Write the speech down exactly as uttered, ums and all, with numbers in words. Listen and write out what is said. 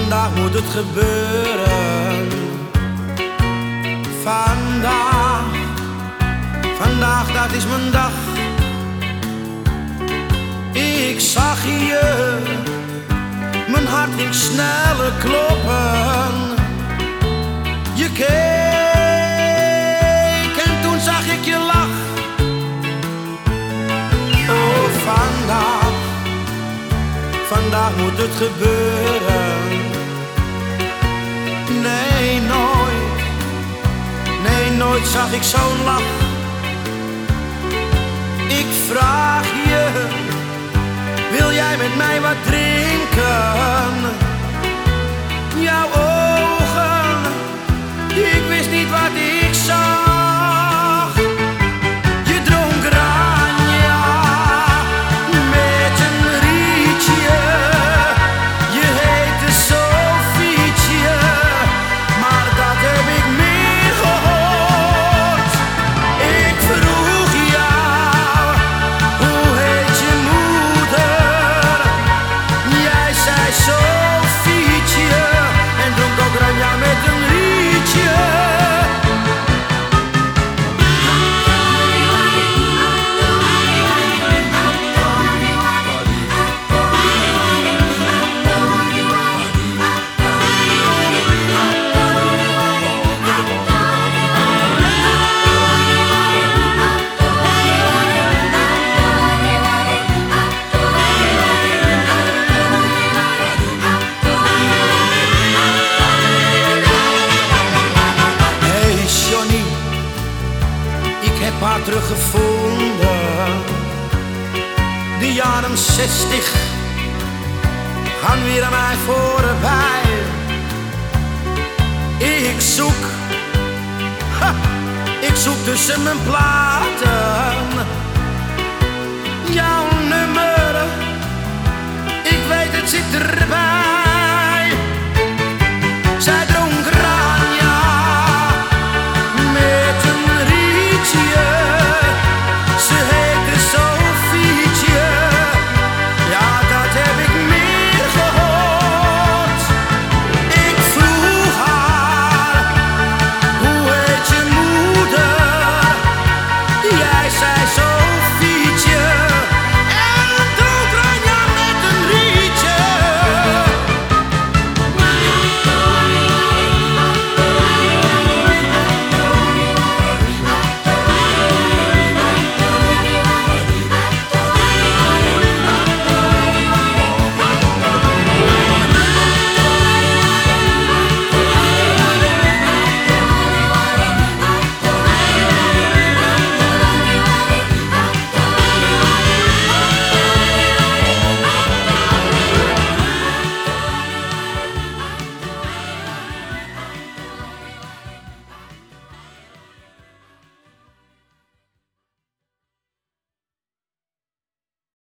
Vandaag moet het gebeuren. Vandaag, vandaag dat is mijn dag. Ik zag je, mijn hart ging sneller kloppen. Je keek en toen zag ik je lach. Oh, vandaag, vandaag moet het gebeuren. Nee, nooit, nee, nooit zag ik zo'n lach. Ik vraag je, wil jij met mij wat drinken? Jouw ogen, ik wist niet wat ik zag. Je dronk Ranja met een rietje. Je heette Sofietje, maar dat heb ik meer gehoord. Ik vroeg jou, hoe heet je moeder? Jij zei Sofietje en dronk ook Ranja met een rietje. Ik heb haar teruggevonden. De jaren zestig gaan weer aan mij voorbij. Ik zoek, ha, ik zoek tussen mijn platen jouw nummer. Ik weet het zit erbij. Zij